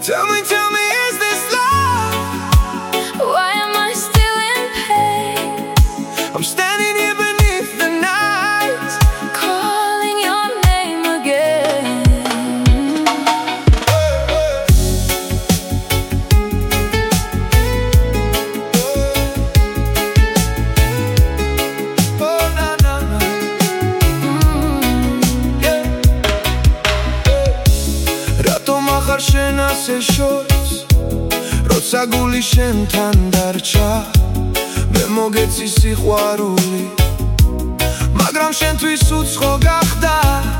tell me, is this love? Why am I still in pain? I'm standing here beneath the night, Calling your name again. Oh, na, na, na. Ratom אחר שנעשה שוץ, רוצה גולי שנתן דרצ'ה במוגצי סיחוארולי მაგრამ შენთვის უცხო გახდა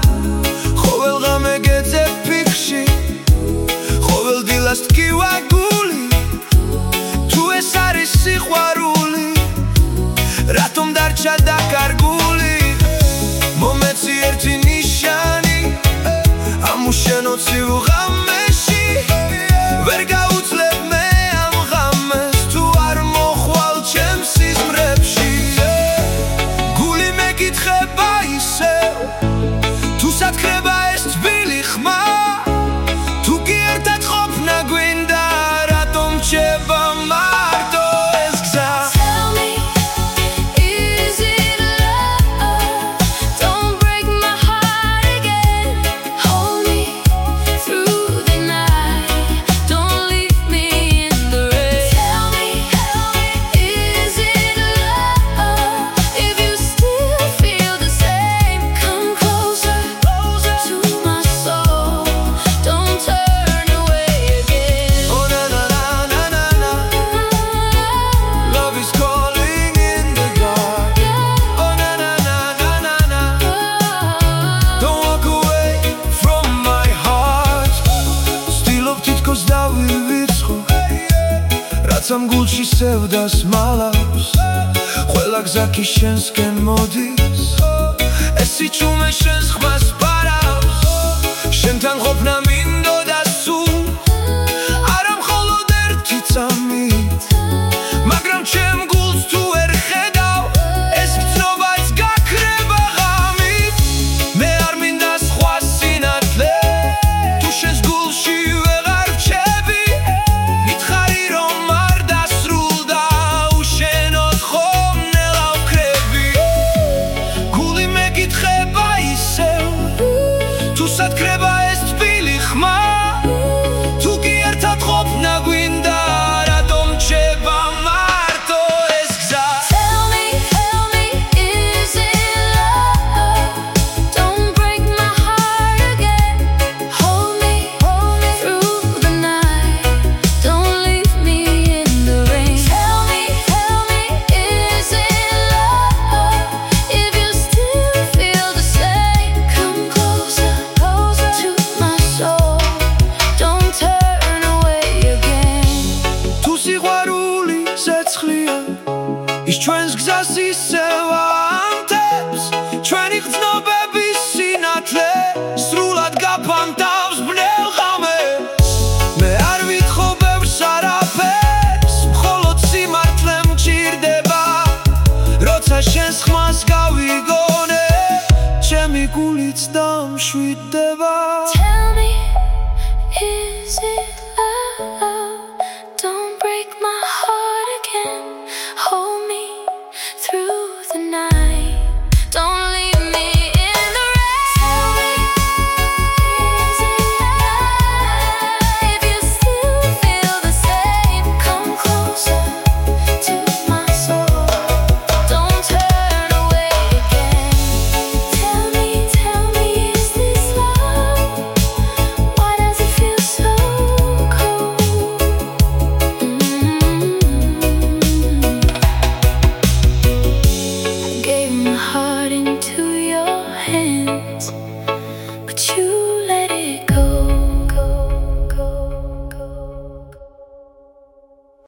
ყოველ ღამე გეძებ ფიქში ყოველ დილას ტკივა გული თუ ეს არის სიყვარული რატომ დარჩა დაკარგული მომეცი ერთი ნიშანი ამ უშენოცივ ღამეში ვერ გაუძლებ მე ამ ღამეს თუ არ მოხვალ ჩემ სიზმრებში გული მეკითხება ისევ თუ სათქრება ეს თბილი ხმა თუ კი ერთად ყოფნა გვინდა რატომ რჩება მარტო ეს გზა Tell me, is it love? Don't break my heart again. Hold me through the night. Don't leave me in the rain. Tell me, is it love? If you still feel the same, come closer to my soul. Don't turn away again. Oh na na na na na na Love is calling in the dark Oh na na na na na na Don't walk away from my heart Stილობ თითქოს დავივიწყო რაც ამ გულში სევდას მალავს ყველა გზა კი შენსკენ მოდის ეს სიჩუმე შენს ხმას პარავს შენთან ყოფნა მინდოდა სულ არა მხოლოდ ერთი წამით მაგრამ ჩემ გულს თუ ვერ ხედავ ეს გრძნობაც გაქრება ღამით მე არ მინდა სხვა სინათლე თუ შენს გულში ვეღარ ვჩები გითხარი რომ არ დასრულდა უშენოდ ხომნელა ვქრები გული მეკითხება ისევ თუ სათქრება ეს თბილი ხმა თუ კი ერთად ყოფნა გვინდა რატომ რჩება მარტო ეს გზა Tell me, is it love? Don't break my heart again. Hold me through the night. Don't leave me in the rain. Tell me, is it love? If you still feel the same, come closer to my soul. Don't turn away again. თუ სიყვარული ზეცხლია ის ჩვენს გზას ისევ ამტებს ჩვენი გრძნობების სინათლე სრულად გაფანტავს ბნელ ღამეს მე არ ვითხოვ ბევრს არაფერს მხოლოდ სიმართლე მჭირდება როცა შენს ხმას გავიგონე ჩემი გულიც დამშვიდდება